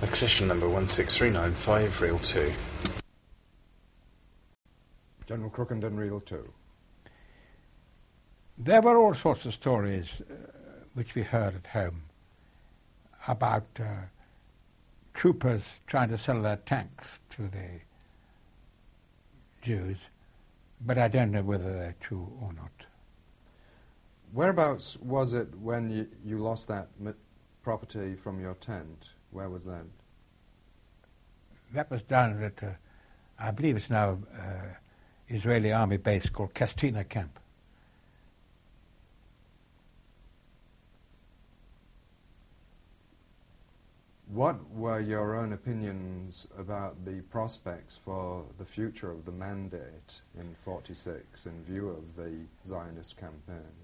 Accession number 16395, Reel 2. General Crookenden, Reel 2. There were all sorts of stories which we heard at home about troopers trying to sell their tanks to the Jews, but I don't know whether they're true or not. Whereabouts was it when you lost that property from your tent? Where was that? That was down at, I believe it's now Israeli army base called Kastina Camp. What were your own opinions about the prospects for the future of the mandate in 46 in view of the Zionist campaign?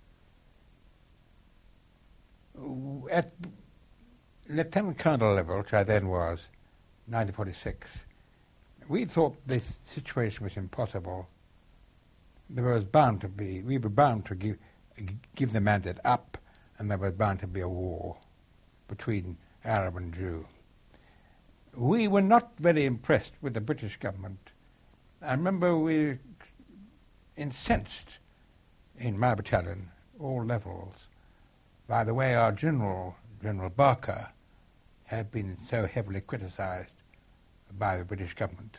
At Lieutenant Colonel level, which I then was, 1946, we thought this situation was impossible. We were bound to give the mandate up, and there was bound to be a war between Arab and Jew. We were not very impressed with the British government. I remember we were incensed in my battalion, all levels, by the way our General Barker, had been so heavily criticised by the British government.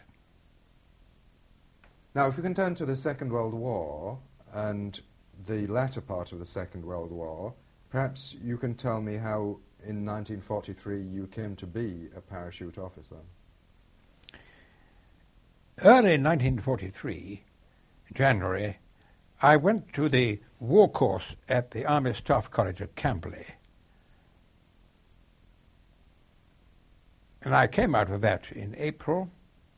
Now, if we can turn to the Second World War and the latter part of the Second World War, perhaps you can tell me how in 1943 you came to be a parachute officer. Early in 1943, January, I went to the war course at the Army Staff College at Camberley. And I came out of that in April,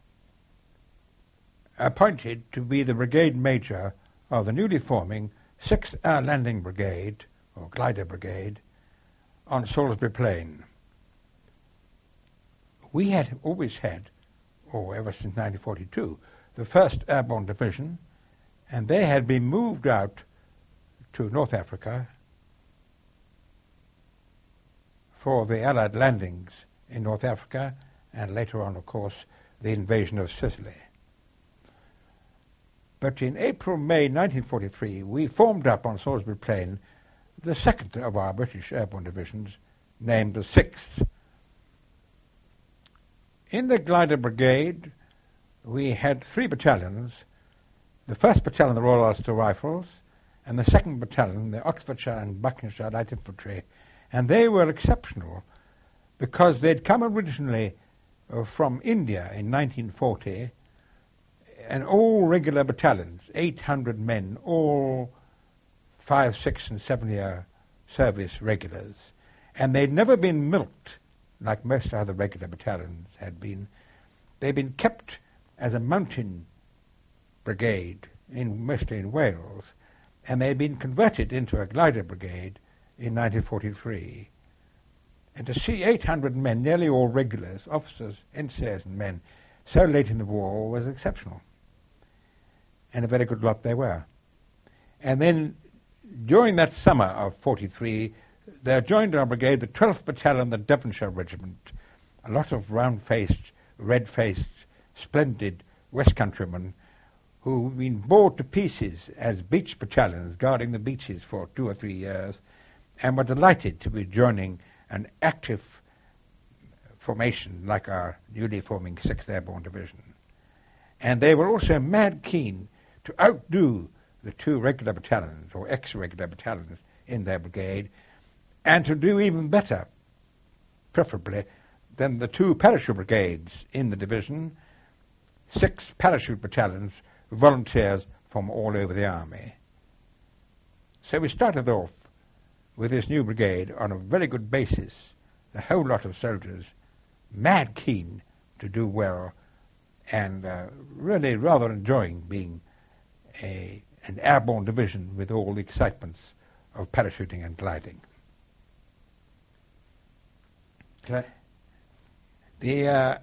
appointed to be the brigade major of the newly forming 6th Air Landing Brigade, or Glider Brigade, on Salisbury Plain. We had always had, or ever since 1942, the 1st Airborne Division, and they had been moved out to North Africa for the Allied landings in North Africa, and later on, of course, the invasion of Sicily. But in April-May 1943, we formed up on Salisbury Plain the second of our British airborne divisions, named the 6th. In the Glider Brigade, we had 3 battalions, the 1st Battalion, the Royal Ulster Rifles, and the 2nd Battalion, the Oxfordshire and Buckinghamshire Light Infantry, and they were exceptional because they'd come originally from India in 1940, and all regular battalions, 800 men, all 5, 6, and 7-year service regulars. And they'd never been milked like most other regular battalions had been. They'd been kept as a mountain brigade, mostly in Wales, and they'd been converted into a glider brigade in 1943. And to see 800 men, nearly all regulars, officers, NCOs and men, so late in the war was exceptional. And a very good lot they were. And then during that summer of 43, there joined our brigade the 12th Battalion, the Devonshire Regiment, a lot of round-faced, red-faced, splendid West Countrymen who'd been bored to pieces as beach battalions guarding the beaches for 2 or 3 years, and were delighted to be joining an active formation like our newly forming 6th Airborne Division. And they were also mad keen to outdo the 2 regular battalions, or ex-regular battalions, in their brigade, and to do even better, preferably, than the 2 parachute brigades in the division, 6 parachute battalions, volunteers from all over the army. So we started off with this new brigade on a very good basis, a whole lot of soldiers, mad keen to do well, and really rather enjoying being an airborne division with all the excitements of parachuting and gliding. Okay. The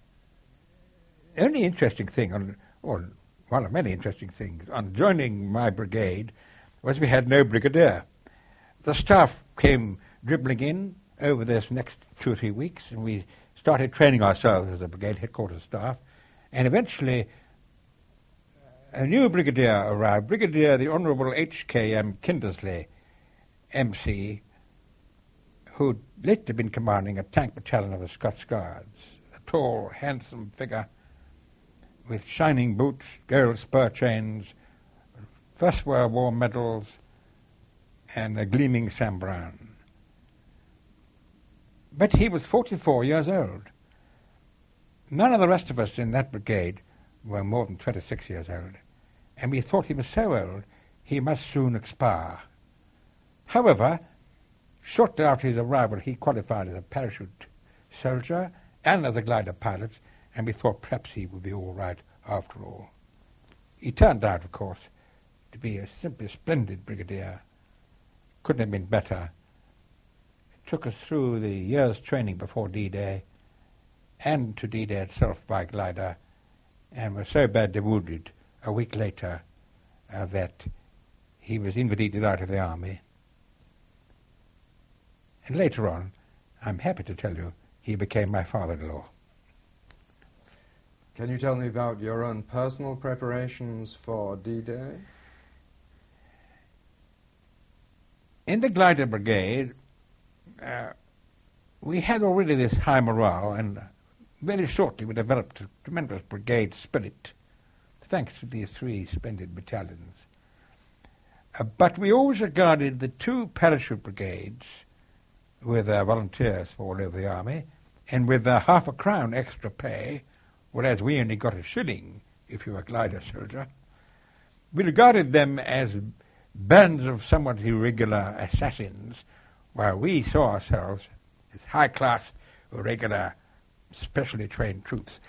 only interesting thing, or one of many interesting things, on joining my brigade was we had no brigadier. The staff came dribbling in over this next 2 or 3 weeks, and we started training ourselves as a brigade headquarters staff, and eventually a new brigadier arrived, Brigadier the Honourable H.K.M. Kindersley, MC, who'd later been commanding a tank battalion of the Scots Guards, a tall, handsome figure with shining boots, gold spur chains, First World War medals, and a gleaming Sam Brown. But he was 44 years old. None of the rest of us in that brigade were more than 26 years old, and we thought he was so old he must soon expire. However, shortly after his arrival, he qualified as a parachute soldier and as a glider pilot, and we thought perhaps he would be all right after all. He turned out, of course, to be a simply splendid brigadier. Couldn't have been better. Took us through the year's training before D-Day and to D-Day itself by glider, and was so badly wounded a week later that he was invalidated out of the army. And later on, I'm happy to tell you, he became my father-in-law. Can you tell me about your own personal preparations for D-Day? In the glider brigade, we had already this high morale, and very shortly we developed a tremendous brigade spirit, thanks to these 3 splendid battalions. But we always regarded the 2 parachute brigades with volunteers for all over the army, and with half a crown extra pay, whereas we only got a shilling if you were a glider soldier. We regarded them as bands of somewhat irregular assassins, while we saw ourselves as high-class, regular, specially trained troops.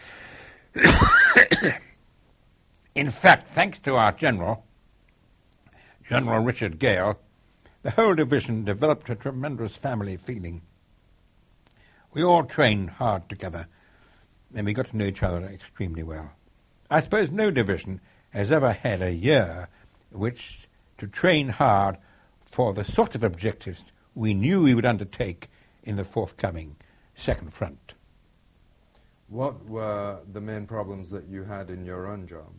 In fact, thanks to our General Richard Gale, the whole division developed a tremendous family feeling. We all trained hard together, and we got to know each other extremely well. I suppose no division has ever had a year which to train hard for the sort of objectives we knew we would undertake in the forthcoming second front. What were the main problems that you had in your own job?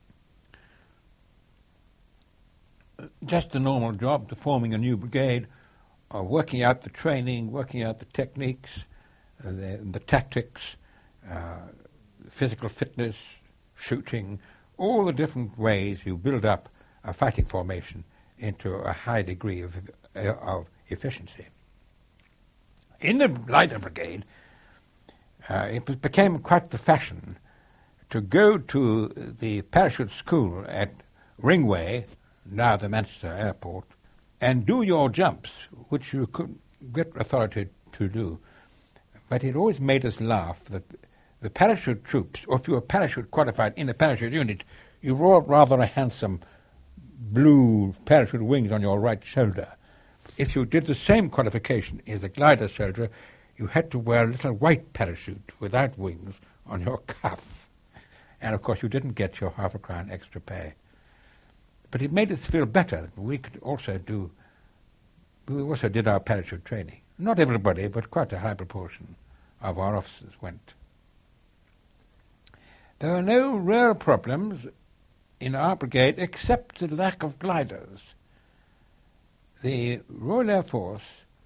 Just a normal job, to forming a new brigade, working out the training, working out the techniques, the tactics, physical fitness, shooting, all the different ways you build up a fighting formation into a high degree of efficiency. In the glider brigade, it became quite the fashion to go to the parachute school at Ringway, now the Manchester Airport, and do your jumps, which you could get authority to do. But it always made us laugh that the parachute troops, or if you were parachute qualified in a parachute unit, you wore rather a handsome blue parachute wings on your right shoulder. If you did the same qualification as a glider soldier, you had to wear a little white parachute without wings on your cuff. And of course you didn't get your half a crown extra pay. But it made us feel better. We also did our parachute training. Not everybody, but quite a high proportion of our officers went. There were no real problems in our brigade except the lack of gliders. The Royal Air Force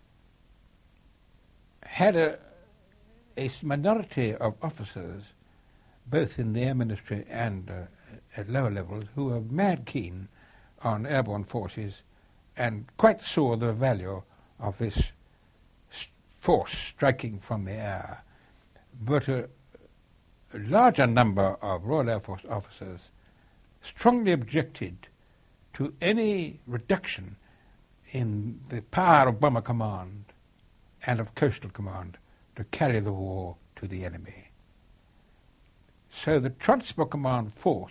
had a minority of officers, both in the Air Ministry and at lower levels, who were mad keen on airborne forces and quite saw the value of this force striking from the air. But a larger number of Royal Air Force officers strongly objected to any reduction in the power of Bomber Command and of Coastal Command to carry the war to the enemy. So the Transport Command force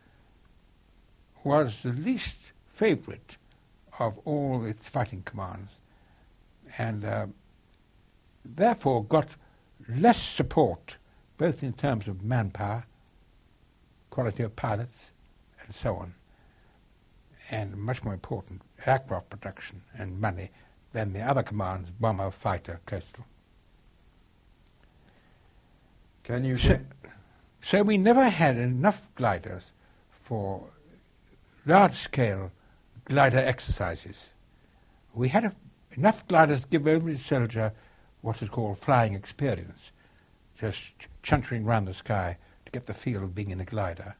was the least favorite of all its fighting commands, and therefore got less support, both in terms of manpower, quality of pilots, and so on, and much more important, aircraft production and money than the other commands, bomber, fighter, coastal. Can you So we never had enough gliders for large-scale glider exercises. We had enough gliders to give every soldier what is called flying experience, just chuntering around the sky to get the feel of being in a glider.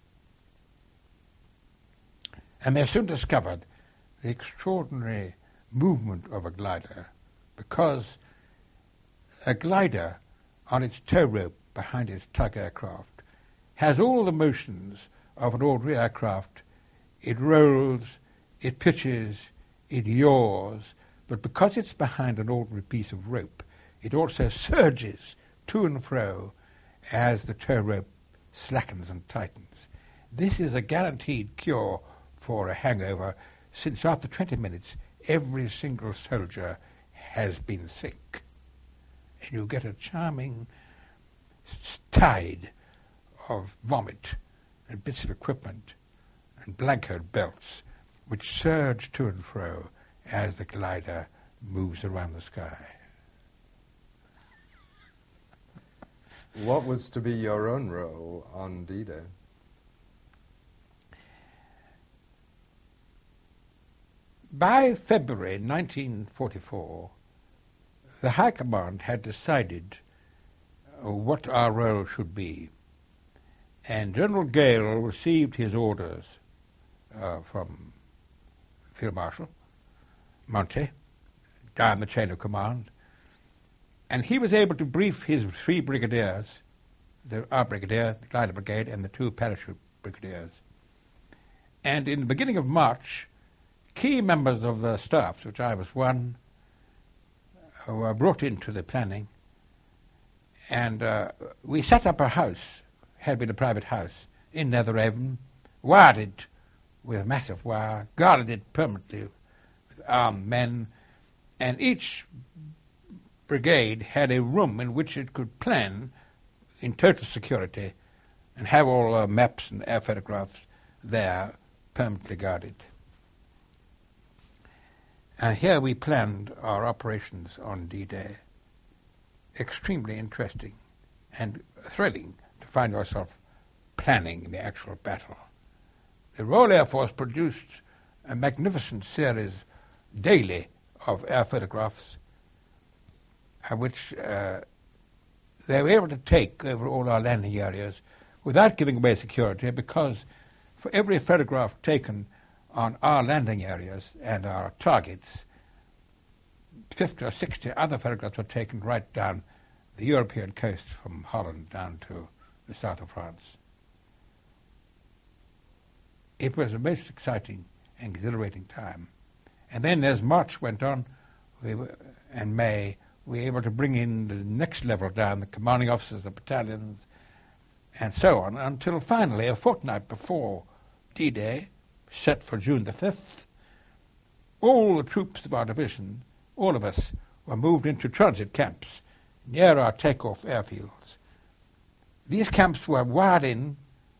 And they soon discovered the extraordinary movement of a glider, because a glider on its tow rope behind its tug aircraft has all the motions of an ordinary aircraft. It rolls, it pitches, it yaws, but because it's behind an ordinary piece of rope, it also surges to and fro as the tow rope slackens and tightens. This is a guaranteed cure for a hangover, since after 20 minutes every single soldier has been sick. And you get a charming tide of vomit and bits of equipment and blanket belts which surge to and fro as the glider moves around the sky. What was to be your own role on D-Day? By February 1944, the High Command had decided what our role should be, and General Gale received his orders from Field Marshal Monte down the chain of command, and he was able to brief his three brigadiers, our brigadier, the glider brigade, and the two parachute brigadiers. And in the beginning of March, key members of the staff, which I was one, were brought into the planning, and we set up a house, had been a private house, in Netheravon, wired it with massive wire, guarded it permanently with armed men, and each brigade had a room in which it could plan in total security and have all maps and air photographs there permanently guarded. And here we planned our operations on D-Day. Extremely interesting and thrilling to find ourselves planning the actual battle. The Royal Air Force produced a magnificent series daily of air photographs, which they were able to take over all our landing areas without giving away security, because for every photograph taken on our landing areas and our targets, 50 or 60 other photographs were taken right down the European coast from Holland down to the south of France. It was a most exciting and exhilarating time. And then as March went on, and May, we were able to bring in the next level down, the commanding officers of battalions, and so on, until finally, a fortnight before D-Day, set for June the 5th, all the troops of our division, all of us, were moved into transit camps near our takeoff airfields. These camps were wired in,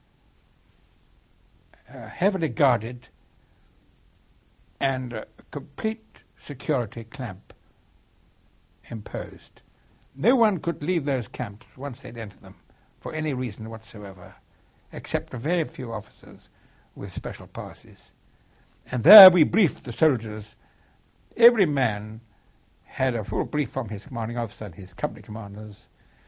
heavily guarded, and a complete security clamp imposed. No one could leave those camps once they'd entered them for any reason whatsoever, except a very few officers with special passes. And there we briefed the soldiers. Every man had a full brief from his commanding officer and his company commanders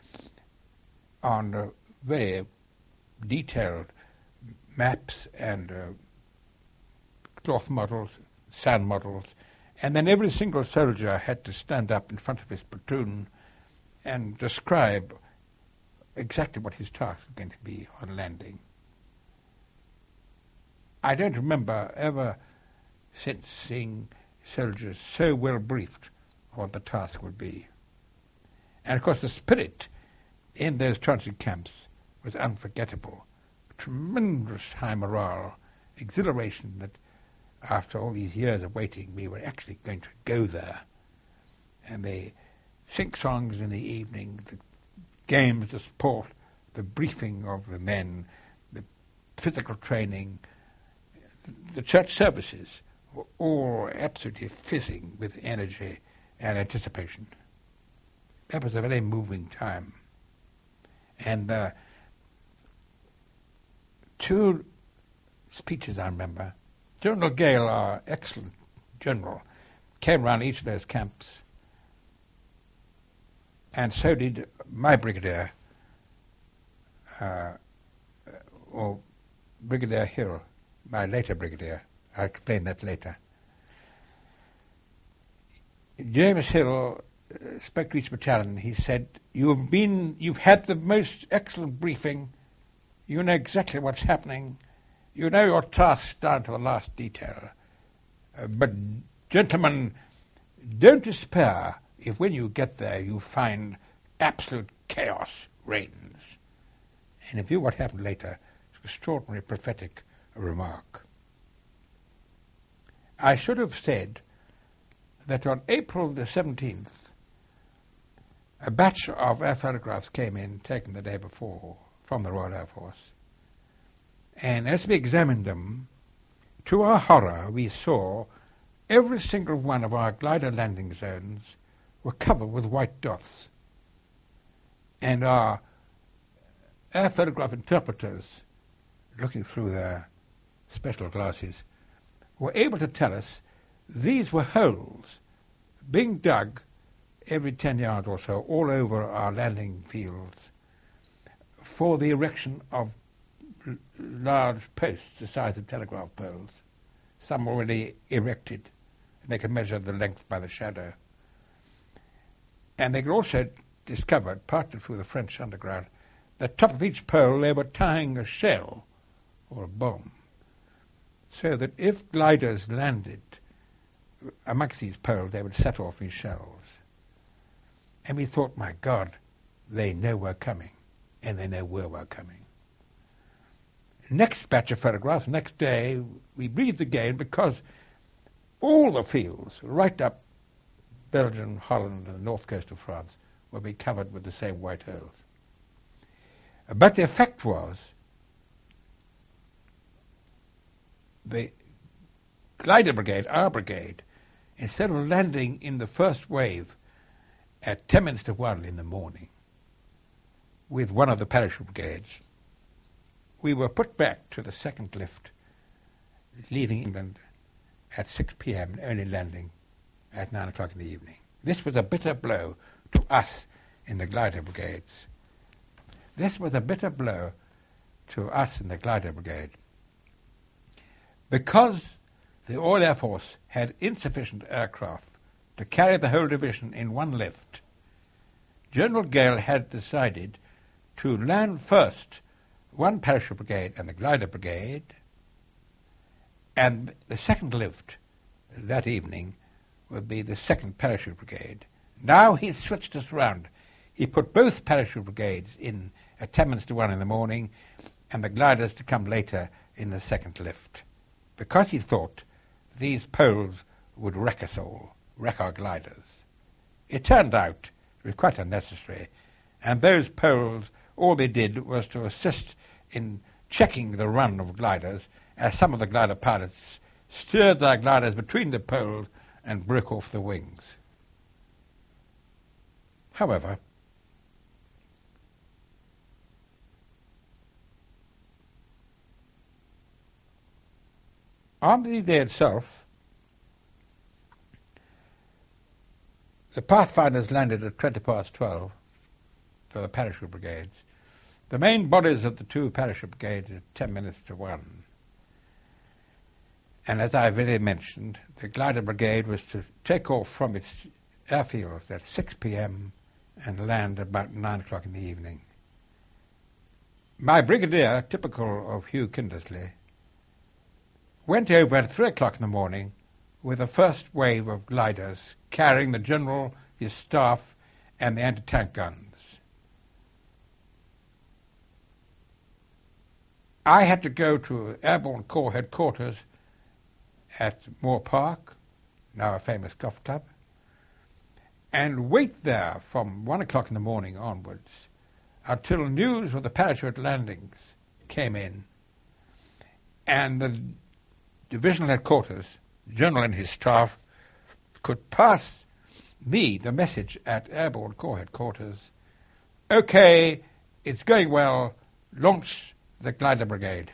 on very detailed maps and cloth models, sand models, and then every single soldier had to stand up in front of his platoon and describe exactly what his task was going to be on landing. I don't remember ever since seeing soldiers so well briefed on what the task would be. And of course the spirit in those transit camps was unforgettable. Tremendous high morale, exhilaration that after all these years of waiting we were actually going to go there. And they sing songs in the evening, the games, the sport, the briefing of the men, the physical training, the church services were all absolutely fizzing with energy and anticipation. That was a very moving time. And two speeches I remember. General Gale, our excellent general, came around each of those camps, and so did my brigadier, or Brigadier Hill, my later brigadier. I'll explain that later. James Hill spoke to each battalion. He said, you've had the most excellent briefing. You know exactly what's happening. You know your tasks down to the last detail. But, gentlemen, don't despair if when you get there you find absolute chaos reigns. And if you what happened later, it's an extraordinary prophetic remark. I should have said that on April the 17th, a batch of air photographs came in, taken the day before, from the Royal Air Force. And as we examined them, to our horror, we saw every single one of our glider landing zones were covered with white dots. And our air photograph interpreters, looking through their special glasses, were able to tell us these were holes being dug every 10 yards or so all over our landing fields for the erection of large posts the size of telegraph poles, some already erected, and they could measure the length by the shadow. And they could also discover, partly through the French underground, the top of each pole they were tying a shell or a bomb, so that if gliders landed amongst these poles, they would set off these shells. And we thought, my God, they know we're coming, and they know where we're coming. Next batch of photographs, next day, we breathed again because all the fields, right up Belgium, Holland, and the north coast of France, will be covered with the same white holes. But the effect was the glider brigade, our brigade, instead of landing in the first wave at 10 minutes to 1 in the morning with one of the parachute brigades, we were put back to the second lift, leaving England at 6 p.m. and only landing at 9 o'clock in the evening. This was a bitter blow to us in the glider brigades. This was a bitter blow to us in the glider brigade. Because the Royal Air Force had insufficient aircraft to carry the whole division in one lift, General Gale had decided to land first one parachute brigade and the glider brigade, and the second lift that evening would be the second parachute brigade. Now he switched us round. He put both parachute brigades in at 10 minutes to 1 in the morning and the gliders to come later in the second lift, because he thought these poles would wreck us all, wreck our gliders. It turned out it was quite unnecessary, and those poles, all they did was to assist in checking the run of gliders, as some of the glider pilots steered their gliders between the poles and broke off the wings. However, on the day itself, the Pathfinders landed at 20 past 12 for the parachute brigades. The main bodies of the two parachute brigades at 10 minutes to 1. And as I've already mentioned, the glider brigade was to take off from its airfields at 6 p.m. and land about 9 o'clock in the evening. My brigadier, typical of Hugh Kindersley, went over at 3 o'clock in the morning with the first wave of gliders carrying the general, his staff, and the anti-tank guns. I had to go to Airborne Corps headquarters at Moore Park, now a famous golf club, and wait there from 1 o'clock in the morning onwards until news of the parachute landings came in, and the divisional headquarters general and his staff could pass me the message at Airborne Corps Headquarters, "Okay, it's going well, launch the glider brigade."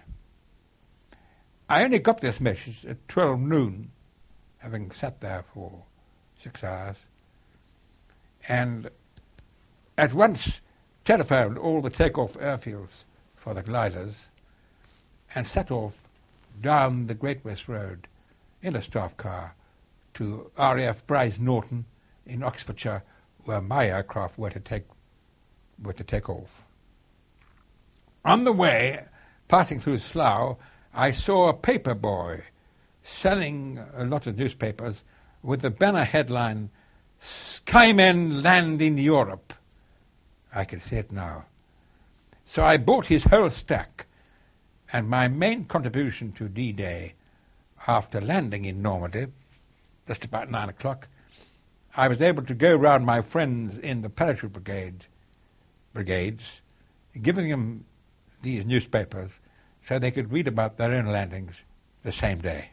I only got this message at 12 noon, having sat there for 6 hours, and at once telephoned all the takeoff airfields for the gliders and set off down the Great West Road in a staff car to RAF Bryce Norton in Oxfordshire, where my aircraft were to take off. On the way, passing through Slough, I saw a paper boy selling a lot of newspapers with the banner headline, "Skymen land in Europe." I can see it now. So I bought his whole stack, and my main contribution to D-Day, after landing in Normandy, just about 9 o'clock, I was able to go round my friends in the parachute brigades, giving them these newspapers so they could read about their own landings the same day.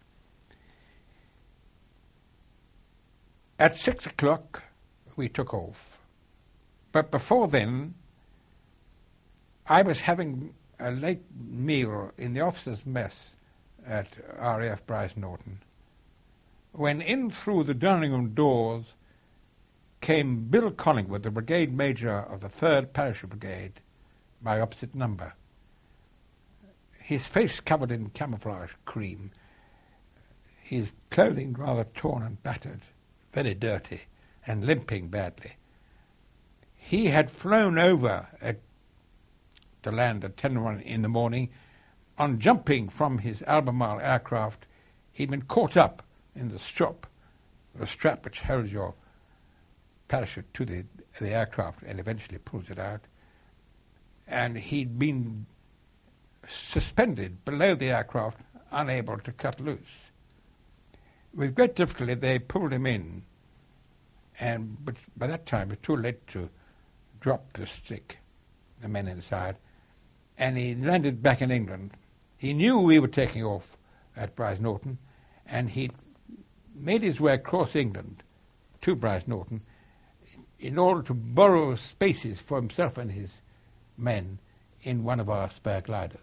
At 6 o'clock, we took off. But before then, I was having a late meal in the officers' mess at RAF Bryce Norton, when in through the dining room doors came Bill Collingwood, the brigade major of the 3rd Parachute Brigade, my opposite number. His face covered in camouflage cream, his clothing rather torn and battered, very dirty, and limping badly. He had flown over to land at 10 in the morning. On jumping from his Albemarle aircraft, he'd been caught up in the strap which holds your parachute to the aircraft and eventually pulls it out. And he'd been suspended below the aircraft, unable to cut loose. With great difficulty, they pulled him in, but by that time it was too late to drop the stick, the men inside, and he landed back in England. He knew we were taking off at Bryce Norton, and he made his way across England to Bryce Norton in order to borrow spaces for himself and his men in one of our spare gliders.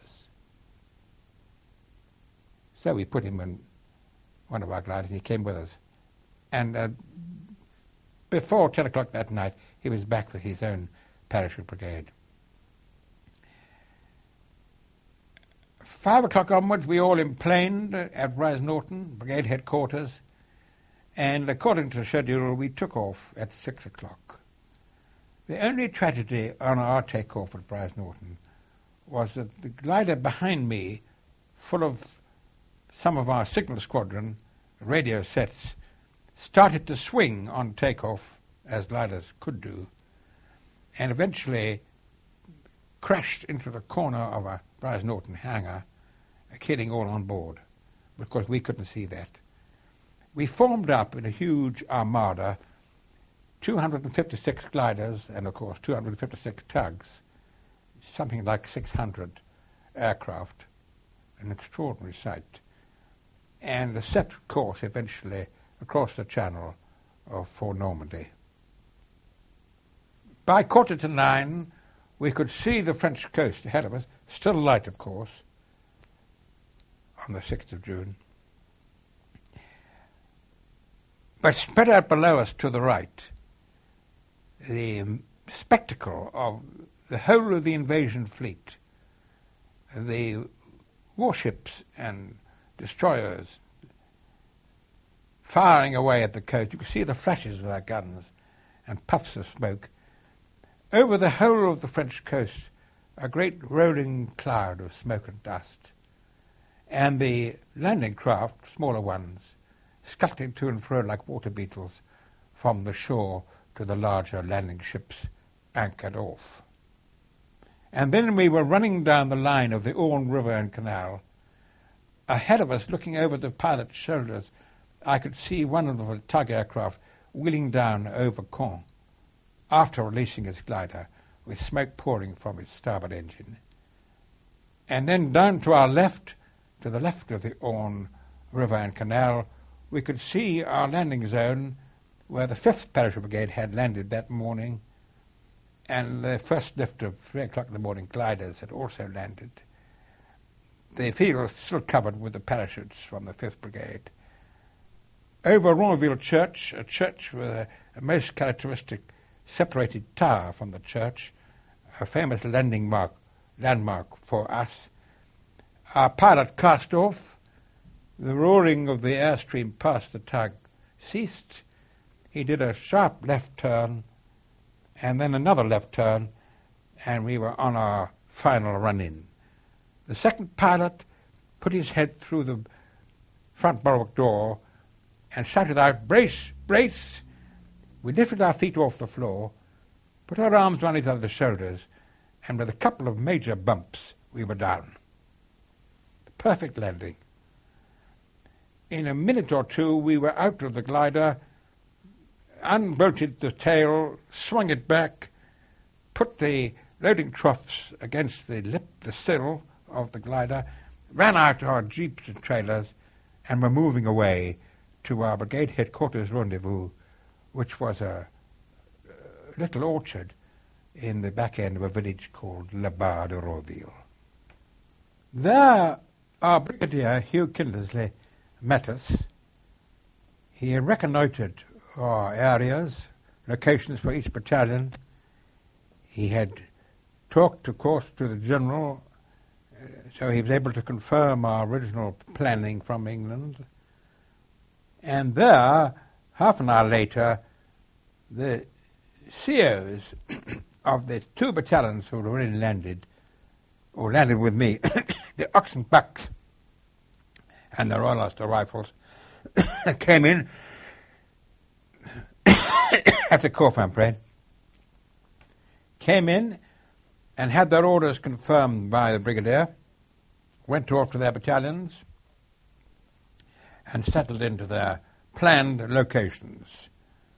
So we put him in one of our gliders, and he came with us. And before 10 o'clock that night, he was back with his own parachute brigade. 5 o'clock onwards, we all emplaned at Bryce Norton, brigade headquarters, and according to the schedule, we took off at 6 o'clock. The only tragedy on our takeoff at Bryce Norton was that the glider behind me, full of some of our signal squadron radio sets, started to swing on takeoff, as gliders could do, and eventually crashed into the corner of a Bryce Norton hangar, killing all on board. Of course, we couldn't see that. We formed up in a huge armada, 256 gliders and, of course, 256 tugs, something like 600 aircraft, an extraordinary sight, and set course eventually across the channel for Normandy. By 9:15, we could see the French coast ahead of us, still light, of course, on the 6th of June. But spread out below us to the right, the spectacle of the whole of the invasion fleet, the warships and destroyers firing away at the coast. You could see the flashes of their guns and puffs of smoke. Over the whole of the French coast, a great rolling cloud of smoke and dust, and the landing craft, smaller ones, scuttling to and fro like water beetles from the shore to the larger landing ships anchored off. And then we were running down the line of the Orne River and Canal. Ahead of us, looking over the pilot's shoulders, I could see one of the tug aircraft wheeling down over Caen after releasing its glider, with smoke pouring from its starboard engine. And then down to our left, to the left of the Orne, river and canal, we could see our landing zone where the 5th Parachute Brigade had landed that morning, and the first lift of 3 o'clock in the morning gliders had also landed. The field was still covered with the parachutes from the 5th Brigade. Over Romainville Church, a church with a most characteristic separated tower from the church, a famous landmark for us, our pilot cast off. The roaring of the airstream past the tug ceased. He did a sharp left turn and then another left turn, and we were on our final run-in. The second pilot put his head through the front bulwark door and shouted out, "Brace! Brace!" We lifted our feet off the floor, put our arms round each other's shoulders, and with a couple of major bumps, we were down. Perfect landing. In a minute or two, we were out of the glider, unbolted the tail, swung it back, put the loading troughs against the sill of the glider, ran out our jeeps and trailers, and were moving away to our brigade headquarters rendezvous, which was a little orchard in the back end of a village called Le Bar de Rouville. There, our brigadier, Hugh Kindersley, met us. He reconnoitred our areas, locations for each battalion. He had talked, of course, to the general, so he was able to confirm our original planning from England. And there, half an hour later, the COs of the 2 battalions who had already landed, or landed with me, the Oxen Bucks and the Royal Ulster Rifles, came in after Corfam parade, came in and had their orders confirmed by the brigadier, went off to their battalions and settled into their planned locations.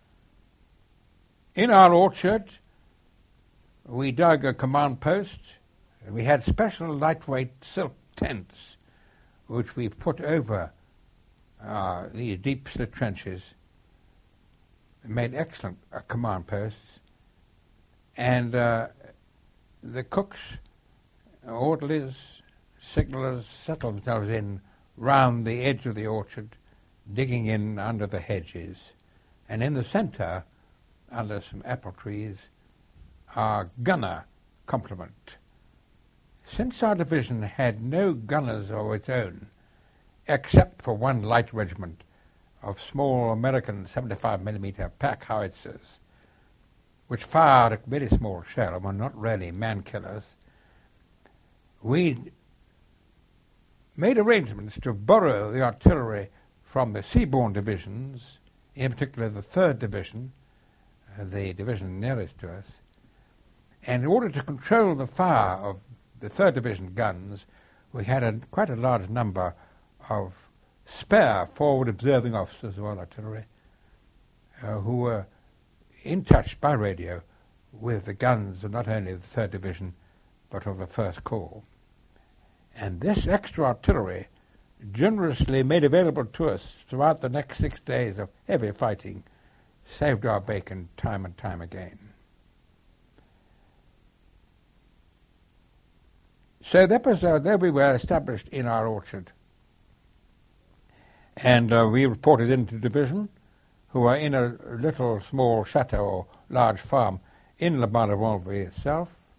In our orchard, we dug a command post. We had special lightweight silk tents which we put over these deep slit trenches. They made excellent command posts. And the cooks, orderlies, signallers settled themselves in round the edge of the orchard, digging in under the hedges. And in the centre, under some apple trees, our gunner complement. Since our division had no gunners of its own, except for one light regiment of small American 75mm pack howitzers, which fired a very small shell and were not really man-killers, we made arrangements to borrow the artillery from the seaborne divisions, in particular the 3rd Division, the division nearest to us, and in order to control the fire of the 3rd Division guns, we had quite a large number of spare forward observing officers of artillery who were in touch by radio with the guns of not only the 3rd Division but of the 1st Corps. And this extra artillery, generously made available to us throughout the next 6 days of heavy fighting, saved our bacon time and time again. So there we were established in our orchard. And we reported into division, who were in a little small chateau or large farm in Le Bar de Rouville itself.